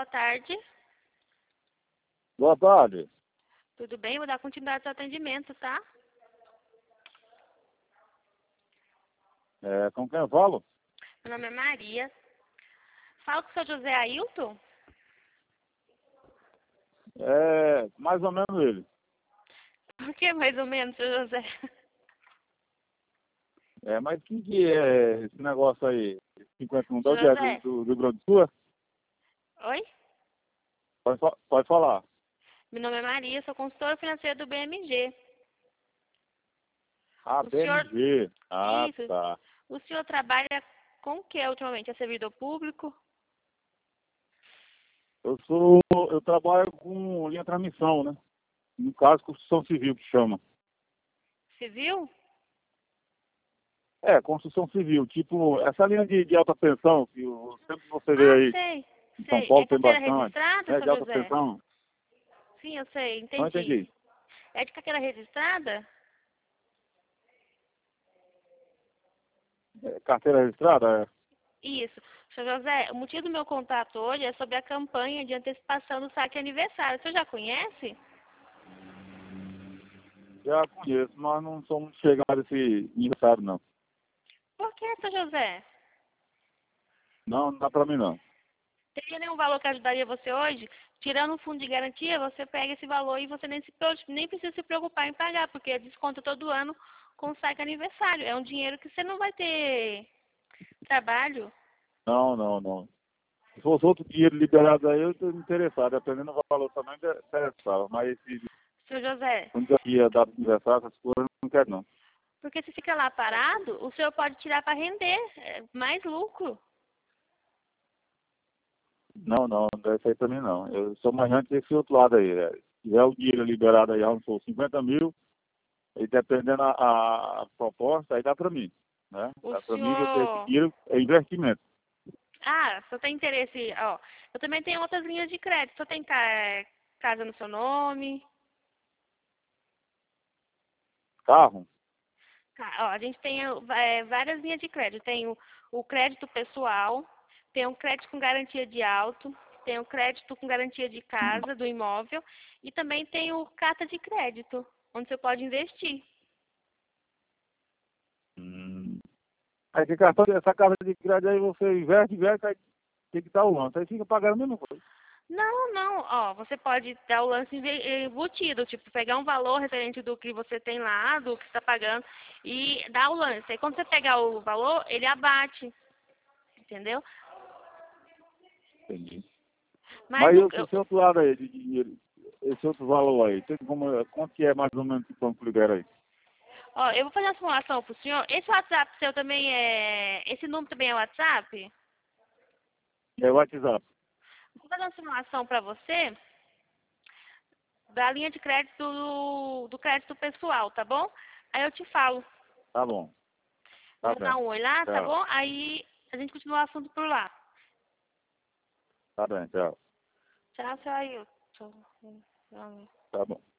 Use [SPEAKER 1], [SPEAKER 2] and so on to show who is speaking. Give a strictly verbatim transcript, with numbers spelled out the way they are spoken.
[SPEAKER 1] tarde.
[SPEAKER 2] Boa tarde.
[SPEAKER 1] Tudo bem? Vou dar continuidade ao atendimento, tá?
[SPEAKER 2] É, com quem eu falo?
[SPEAKER 1] Meu nome é Maria. Fala com o seu José Ailton?
[SPEAKER 2] É, mais ou menos ele.
[SPEAKER 1] Por que mais ou menos, seu José?
[SPEAKER 2] É, mas o que, que é esse negócio aí? cinquenta e um, de
[SPEAKER 1] Seu
[SPEAKER 2] onde é? Do,
[SPEAKER 1] José?
[SPEAKER 2] do, do Rio Grande do Sul?
[SPEAKER 1] Oi?
[SPEAKER 2] Pode, fa- pode falar.
[SPEAKER 1] Meu nome é Maria, sou consultora financeira do B M G.
[SPEAKER 2] Ah,
[SPEAKER 1] O senhor...
[SPEAKER 2] B M G. Ah,
[SPEAKER 1] Isso.
[SPEAKER 2] tá.
[SPEAKER 1] O senhor trabalha com o que ultimamente? É servidor público?
[SPEAKER 2] Eu sou, eu trabalho com linha transmissão, né? No caso, construção civil que chama.
[SPEAKER 1] Civil?
[SPEAKER 2] É, construção civil, tipo, essa linha de, de alta tensão, que o, sempre você vê
[SPEAKER 1] Ah,
[SPEAKER 2] aí
[SPEAKER 1] sei.
[SPEAKER 2] em São
[SPEAKER 1] Sei. É
[SPEAKER 2] Paulo tem
[SPEAKER 1] carteira
[SPEAKER 2] bastante,
[SPEAKER 1] registrada,
[SPEAKER 2] né?
[SPEAKER 1] seu
[SPEAKER 2] De alta
[SPEAKER 1] José?
[SPEAKER 2] tensão.
[SPEAKER 1] Sim, eu sei.
[SPEAKER 2] Não
[SPEAKER 1] Entendi.
[SPEAKER 2] entendi.
[SPEAKER 1] É de carteira registrada?
[SPEAKER 2] É, carteira registrada? É.
[SPEAKER 1] Isso. Seu José, o motivo do meu contato hoje é sobre a campanha de antecipação do saque aniversário. Você já conhece?
[SPEAKER 2] Já conheço, mas não sou muito chegado a esse aniversário, não.
[SPEAKER 1] Por que, seu José?
[SPEAKER 2] Não, não dá pra mim, não.
[SPEAKER 1] Teria nenhum valor que ajudaria você hoje? Tirando o fundo de garantia, você pega esse valor e você nem, se, pre- nem precisa se preocupar em pagar, porque é desconto todo ano com o saque aniversário. É um dinheiro que você não vai ter trabalho.
[SPEAKER 2] Não, não, não. Se fosse outro dinheiro liberado aí, eu estou interessado. Dependendo do valor também, me interessava. Mas esse
[SPEAKER 1] Seu José,
[SPEAKER 2] um dia dado aniversário, essas coisas, eu não quero, não.
[SPEAKER 1] porque se fica lá parado, o senhor pode tirar para render, é mais lucro.
[SPEAKER 2] Não, não, não deve ser pra mim, não. Eu sou mais antes desse outro lado aí. É. Se tiver o dinheiro liberado aí, vamos supor, cinquenta mil, e dependendo a, a, a proposta, aí dá pra mim. Né?
[SPEAKER 1] O
[SPEAKER 2] Dá pra mim, que eu tenho esse
[SPEAKER 1] senhor...
[SPEAKER 2] dinheiro, é investimento.
[SPEAKER 1] Ah, só tem interesse, ó. Eu também tenho outras linhas de crédito. Só tem ca- casa no seu nome.
[SPEAKER 2] Carro?
[SPEAKER 1] Ca- Ó, a gente tem é, várias linhas de crédito. Tem o, o crédito pessoal, tem o crédito com garantia de auto, tem o crédito com garantia de casa, do imóvel, e também tem o carta de crédito, onde você pode investir.
[SPEAKER 2] Hum. Aí que cartão, essa casa de crédito aí você investe, investe, aí tem que dar o lance. Aí fica pagando a mesma coisa.
[SPEAKER 1] Não, não, ó, você pode dar o lance inve- embutido, tipo, pegar um valor referente do que você tem lá, do que está pagando, e dar o lance. Aí quando você pegar o valor, ele abate, entendeu?
[SPEAKER 2] Entendi.
[SPEAKER 1] Mas
[SPEAKER 2] Mas
[SPEAKER 1] o,
[SPEAKER 2] eu, esse outro lado aí de dinheiro, esse outro valor aí, tem como, quanto que é mais ou menos que banco libera aí?
[SPEAKER 1] ó, eu vou fazer uma simulação pro senhor. Esse WhatsApp seu também é. Esse número também é WhatsApp?
[SPEAKER 2] É o WhatsApp.
[SPEAKER 1] Vou fazer uma simulação para você da linha de crédito do, do crédito pessoal, tá bom? Aí eu te falo.
[SPEAKER 2] Tá bom. Tá
[SPEAKER 1] Vamos dar
[SPEAKER 2] bem.
[SPEAKER 1] um oi lá, tá
[SPEAKER 2] Tchau.
[SPEAKER 1] bom? Aí a gente continua o assunto por lá.
[SPEAKER 2] Tá bem, tchau.
[SPEAKER 1] Tchau, seu Ailton.
[SPEAKER 2] Tá bom.